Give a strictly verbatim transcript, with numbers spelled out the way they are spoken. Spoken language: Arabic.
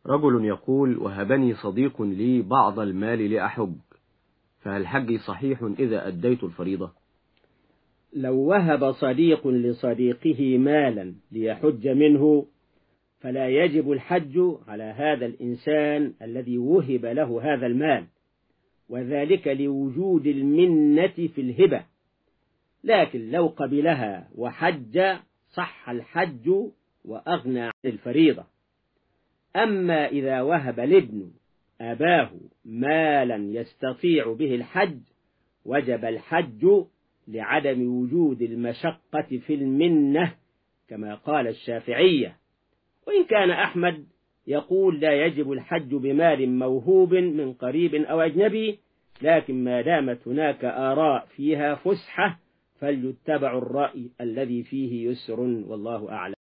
رجل يقول: وهبني صديق لي بعض المال لأحج، فهل حجي صحيح إذا أديت الفريضة؟ لو وهب صديق لصديقه مالا ليحج منه فلا يجب الحج على هذا الإنسان الذي وهب له هذا المال، وذلك لوجود المنة في الهبة. لكن لو قبلها وحج صح الحج وأغنى عن الفريضة. أما إذا وهب لابن أباه مالا يستطيع به الحج وجب الحج لعدم وجود المشقة في المنة كما قال الشافعية، وإن كان أحمد يقول لا يجب الحج بمال موهوب من قريب أو أجنبي، لكن ما دامت هناك آراء فيها فسحة فليتبع الرأي الذي فيه يسر، والله أعلم.